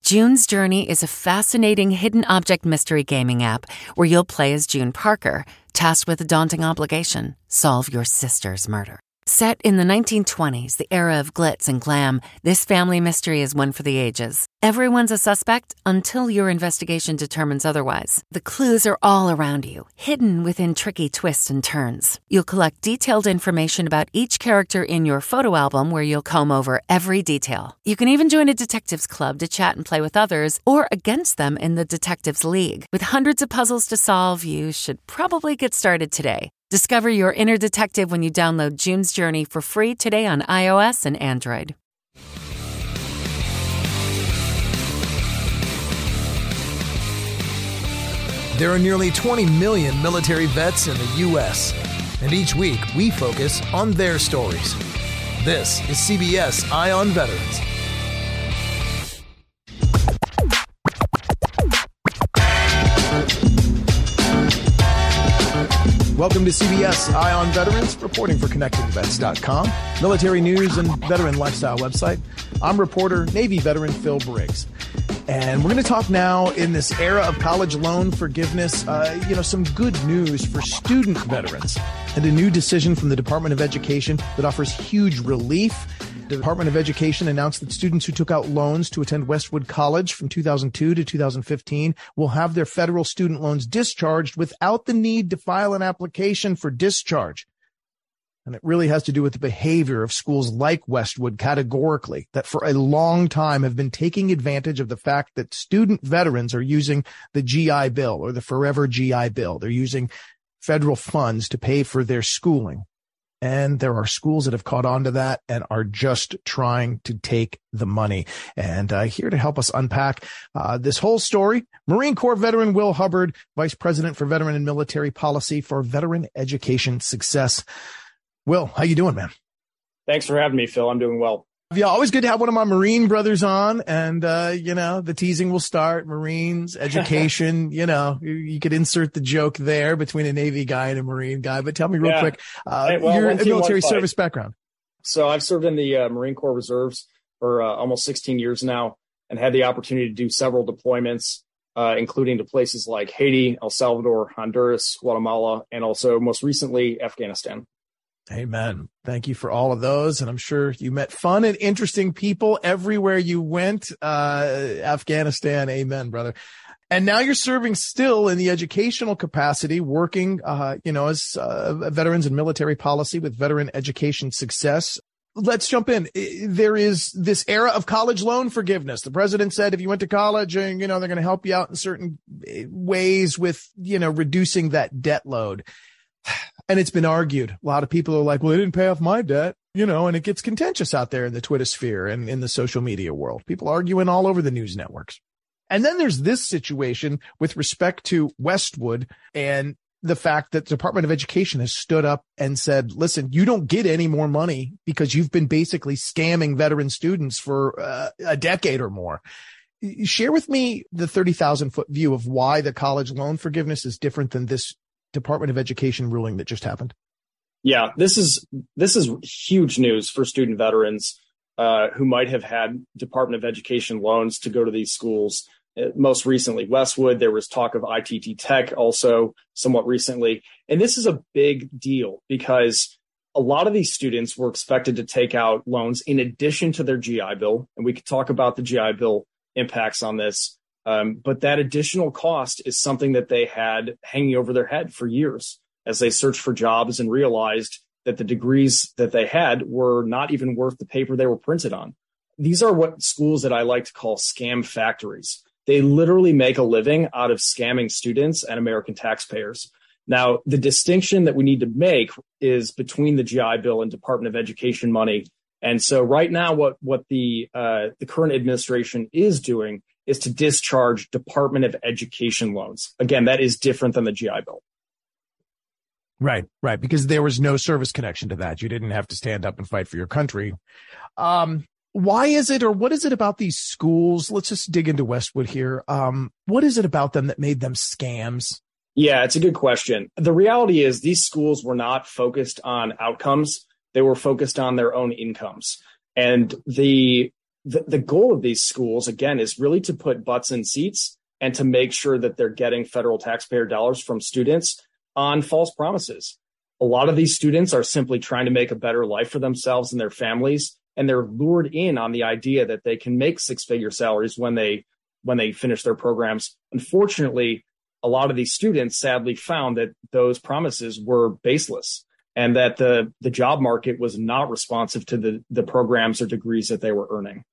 June's Journey is a fascinating hidden object mystery gaming app where you'll play as June Parker, tasked with a daunting obligation: solve your sister's murder. Set in the 1920s, the era of glitz and glam, this family mystery is one for the ages. Everyone's a suspect until your investigation determines otherwise. The clues are all around you, hidden within tricky twists and turns. You'll collect detailed information about each character in your photo album where you'll comb over every detail. You can even join a detectives club to chat and play with others or against them in the Detectives League. With hundreds of puzzles to solve, you should probably get started today. Discover your inner detective when you download June's Journey for free today on iOS and Android. There are nearly 20 million military vets in the U.S., and each week we focus on their stories. This is CBS Eye on Veterans. Welcome to CBS Eye on Veterans, reporting for ConnectingVets.com, military news and veteran lifestyle website. I'm reporter, Navy veteran Phil Briggs. And we're going to talk now in this era of college loan forgiveness, some good news for student veterans and a new decision from the Department of Education that offers huge relief. The Department of Education announced that students who took out loans to attend Westwood College from 2002 to 2015 will have their federal student loans discharged without the need to file an application for discharge. And it really has to do with the behavior of schools like Westwood categorically, that for a long time have been taking advantage of the fact that student veterans are using the GI Bill or the Forever GI Bill. They're using federal funds to pay for their schooling. And there are schools that have caught on to that and are just trying to take the money. And here to help us unpack this whole story, Marine Corps veteran Will Hubbard, Vice President for Veteran and Military Policy for Veteran Education Success. Will, how you doing, man? Thanks for having me, Phil. I'm doing well. Yeah, always good to have one of my Marine brothers on. And, the teasing will start. Marines, education, you could insert the joke there between a Navy guy and a Marine guy. But tell me real quick, your military service background. So I've served in the Marine Corps Reserves for almost 16 years now and had the opportunity to do several deployments, including to places like Haiti, El Salvador, Honduras, Guatemala, and also most recently, Afghanistan. Amen. Thank you for all of those. And I'm sure you met fun and interesting people everywhere you went. Afghanistan. Amen, brother. And now you're serving still in the educational capacity, working, as veterans and military policy with Veteran Education Success. Let's jump in. There is this era of college loan forgiveness. The president said if you went to college, they're going to help you out in certain ways with, reducing that debt load. And it's been argued. A lot of people are like, well, they didn't pay off my debt, and it gets contentious out there in the Twitter sphere and in the social media world. People arguing all over the news networks. And then there's this situation with respect to Westwood and the fact that the Department of Education has stood up and said, listen, you don't get any more money because you've been basically scamming veteran students for a decade or more. Share with me the 30,000-foot view of why the college loan forgiveness is different than this Department of Education ruling that just happened. Yeah, this is huge news for student veterans who might have had Department of Education loans to go to these schools. Most recently, Westwood. There was talk of ITT Tech also somewhat recently. And this is a big deal because a lot of these students were expected to take out loans in addition to their GI Bill. And we could talk about the GI Bill impacts on this. But that additional cost is something that they had hanging over their head for years as they searched for jobs and realized that the degrees that they had were not even worth the paper they were printed on. These are what schools that I like to call scam factories. They literally make a living out of scamming students and American taxpayers. Now, the distinction that we need to make is between the GI Bill and Department of Education money. And so right now, what the current administration is doing is to discharge Department of Education loans. Again, that is different than the GI Bill. Right. Because there was no service connection to that. You didn't have to stand up and fight for your country. Why is it, or what is it about these schools? Let's just dig into Westwood here. What is it about them that made them scams? Yeah, it's a good question. The reality is these schools were not focused on outcomes. They were focused on their own incomes. And the the goal of these schools, again, is really to put butts in seats and to make sure that they're getting federal taxpayer dollars from students on false promises. A lot of these students are simply trying to make a better life for themselves and their families, and they're lured in on the idea that they can make six-figure salaries when they finish their programs. Unfortunately, a lot of these students sadly found that those promises were baseless and that the job market was not responsive to the programs or degrees that they were earning.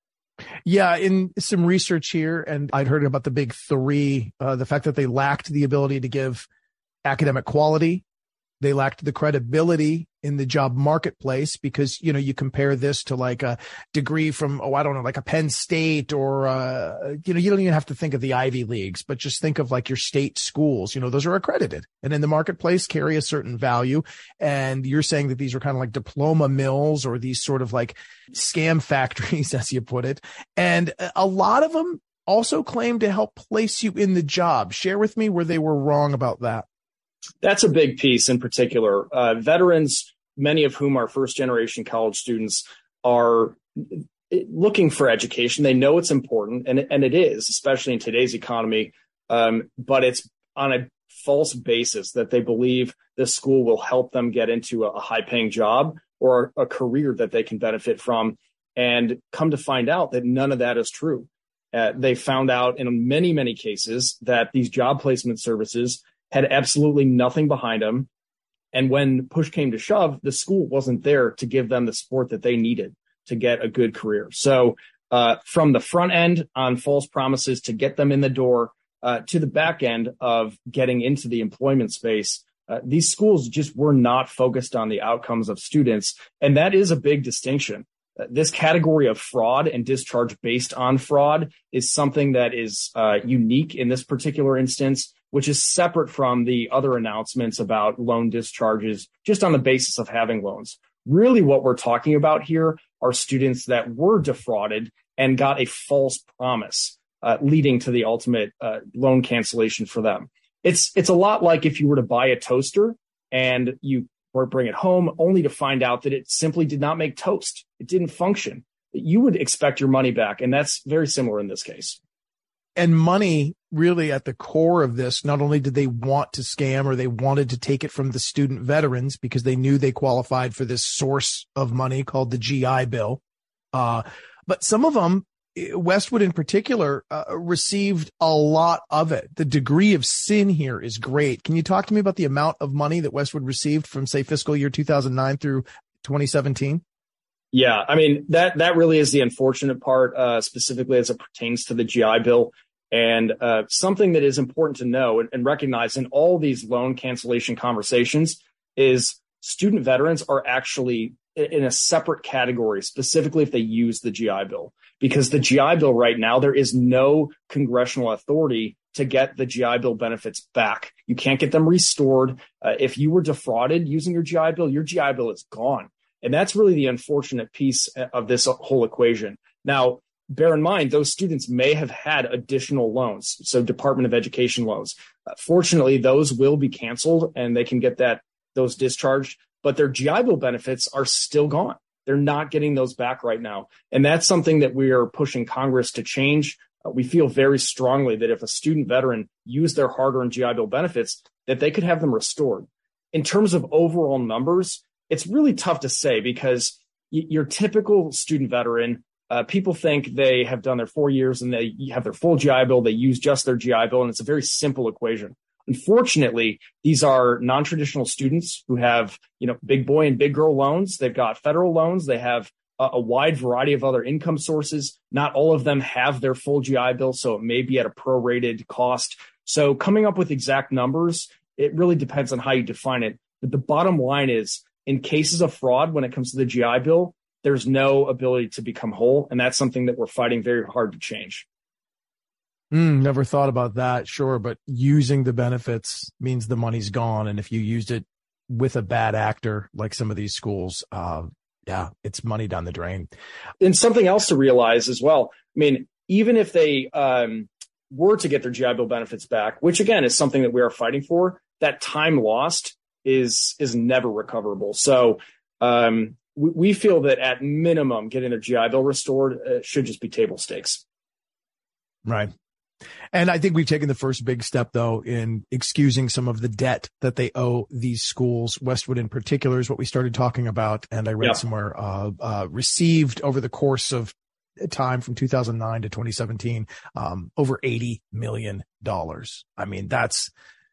Yeah, in some research here, and I'd heard about the big three, the fact that they lacked the ability to give academic quality. They lacked the credibility in the job marketplace because, you compare this to like a degree from, like a Penn State or, you don't even have to think of the Ivy Leagues, but just think of like your state schools, those are accredited and in the marketplace carry a certain value. And you're saying that these are kind of like diploma mills or these sort of like scam factories, as you put it. And a lot of them also claim to help place you in the job. Share with me where they were wrong about that. That's a big piece in particular. Veterans, many of whom are first generation college students, are looking for education. They know it's important, and it is, especially in today's economy. But it's on a false basis that they believe the school will help them get into a high paying job or a career that they can benefit from, and come to find out that none of that is true. They found out in many, many cases that these job placement services had absolutely nothing behind them. And when push came to shove, the school wasn't there to give them the support that they needed to get a good career. So from the front end on false promises to get them in the door to the back end of getting into the employment space, these schools just were not focused on the outcomes of students. And that is a big distinction. This category of fraud and discharge based on fraud is something that is unique in this particular instance, which is separate from the other announcements about loan discharges just on the basis of having loans. Really what we're talking about here are students that were defrauded and got a false promise, leading to the ultimate loan cancellation for them. It's a lot like if you were to buy a toaster and you or bring it home only to find out that it simply did not make toast. It didn't function. You would expect your money back. And that's very similar in this case. And money really at the core of this, not only did they want to scam or they wanted to take it from the student veterans because they knew they qualified for this source of money called the GI Bill. But some of them, Westwood in particular, received a lot of it. The degree of sin here is great. Can you talk to me about the amount of money that Westwood received from, say, fiscal year 2009 through 2017? Yeah, I mean, that really is the unfortunate part, specifically as it pertains to the GI Bill. And something that is important to know and recognize in all these loan cancellation conversations is student veterans are actually in a separate category, specifically if they use the GI Bill. Because the GI Bill right now, there is no congressional authority to get the GI Bill benefits back. You can't get them restored. If you were defrauded using your GI Bill is gone. And that's really the unfortunate piece of this whole equation. Now, bear in mind, those students may have had additional loans, so Department of Education loans. Fortunately, those will be canceled and they can get those discharged, but their GI Bill benefits are still gone. They're not getting those back right now. And that's something that we are pushing Congress to change. We feel very strongly that if a student veteran used their hard-earned GI Bill benefits, that they could have them restored. In terms of overall numbers, it's really tough to say because your typical student veteran, people think they have done their 4 years and they have their full GI Bill. They use just their GI Bill, and it's a very simple equation. Unfortunately, these are non-traditional students who have, big boy and big girl loans. They've got federal loans. They have a wide variety of other income sources. Not all of them have their full GI Bill, so it may be at a prorated cost. So coming up with exact numbers, it really depends on how you define it. But the bottom line is, in cases of fraud, when it comes to the GI Bill, there's no ability to become whole. And that's something that we're fighting very hard to change. Never thought about that. Sure. But using the benefits means the money's gone. And if you used it with a bad actor, like some of these schools, it's money down the drain. And something else to realize as well. I mean, even if they were to get their GI Bill benefits back, which again is something that we are fighting for, that time lost is never recoverable. So we feel that at minimum, getting their GI Bill restored should just be table stakes. Right. And I think we've taken the first big step, though, in excusing some of the debt that they owe these schools. Westwood in particular is what we started talking about. And I read somewhere received over the course of time from 2009 to 2017, over $80 million. I mean, that's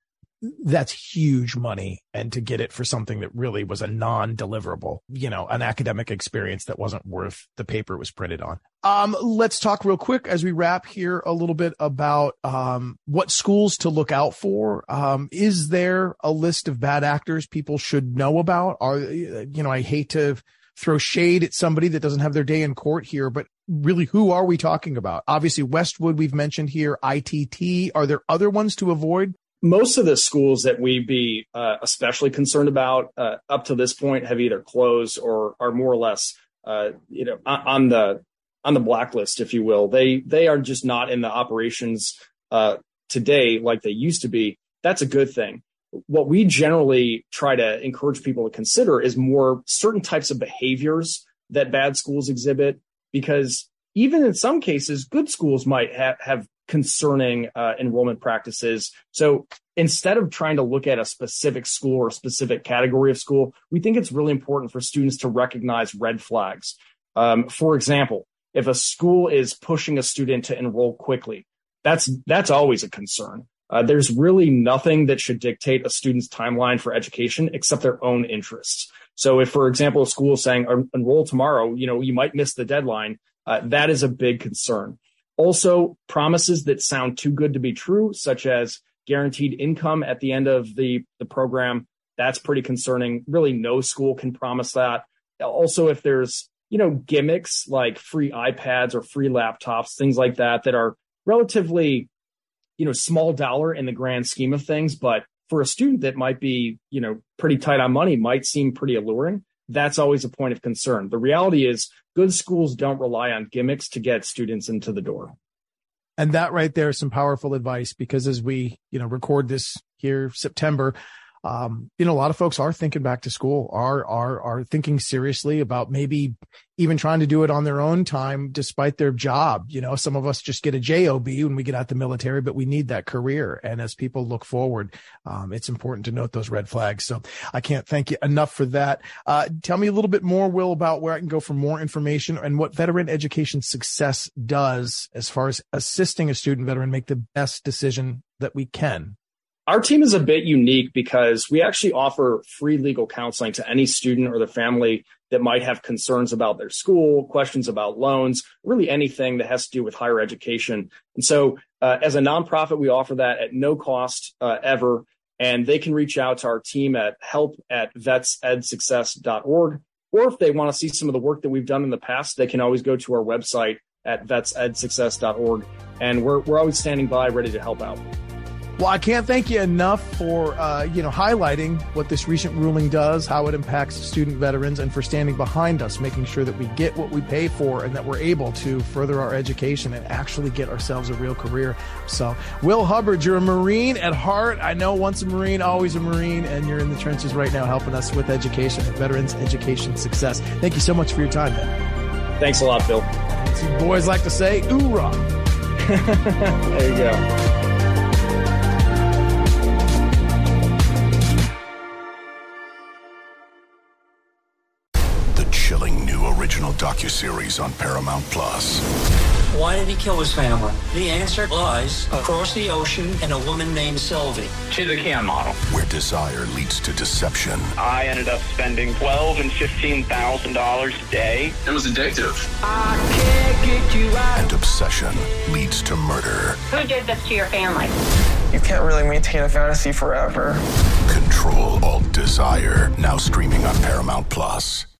huge money. And to get it for something that really was a non-deliverable, an academic experience that wasn't worth the paper it was printed on. Let's talk real quick as we wrap here a little bit about what schools to look out for. Is there a list of bad actors people should know about? I hate to throw shade at somebody that doesn't have their day in court here, but really, who are we talking about? Obviously, Westwood, we've mentioned here, ITT. Are there other ones to avoid? Most of the schools that we'd be especially concerned about up to this point have either closed or are more or less, on the blacklist, if you will. They are just not in the operations today like they used to be. That's a good thing. What we generally try to encourage people to consider is more certain types of behaviors that bad schools exhibit, because even in some cases, good schools might have concerning enrollment practices. So instead of trying to look at a specific school or a specific category of school, we think it's really important for students to recognize red flags. For example, if a school is pushing a student to enroll quickly, that's always a concern. There's really nothing that should dictate a student's timeline for education except their own interests. So if, for example, a school is saying enroll tomorrow, you might miss the deadline. That is a big concern. Also, promises that sound too good to be true, such as guaranteed income at the end of the program, that's pretty concerning. Really, no school can promise that. Also, if there's, gimmicks like free iPads or free laptops, things like that are relatively, small dollar in the grand scheme of things, but for a student that might be, pretty tight on money, might seem pretty alluring. That's always a point of concern. The reality is good schools don't rely on gimmicks to get students into the door. And that right there is some powerful advice, because as we, record this here, September, a lot of folks are thinking back to school, are thinking seriously about maybe even trying to do it on their own time, despite their job. Some of us just get a job when we get out the military, but we need that career. And as people look forward, it's important to note those red flags. So I can't thank you enough for that. Tell me a little bit more, Will, about where I can go for more information and what Veteran Education Success does as far as assisting a student veteran make the best decision that we can. Our team is a bit unique because we actually offer free legal counseling to any student or their family that might have concerns about their school, questions about loans, really anything that has to do with higher education. And so as a nonprofit, we offer that at no cost ever. And they can reach out to our team at help@vetsedsuccess.org. Or if they want to see some of the work that we've done in the past, they can always go to our website at vetsedsuccess.org. And we're always standing by, ready to help out. Well, I can't thank you enough for, highlighting what this recent ruling does, how it impacts student veterans, and for standing behind us, making sure that we get what we pay for and that we're able to further our education and actually get ourselves a real career. So, Will Hubbard, you're a Marine at heart. I know once a Marine, always a Marine, and you're in the trenches right now helping us with education at Veterans Education Success. Thank you so much for your time, man. Thanks a lot, Bill. As you boys like to say, oorah. There you go. Chilling new original docuseries on Paramount Plus. Why did he kill his family? The answer lies across the ocean in a woman named Sylvie. She's a Can model. Where desire leads to deception. I ended up spending $12,000 and $15,000 a day. It was addictive. I can't get you out. And obsession leads to murder. Who did this to your family? You can't really maintain a fantasy forever. Control Alt Desire. Now streaming on Paramount Plus.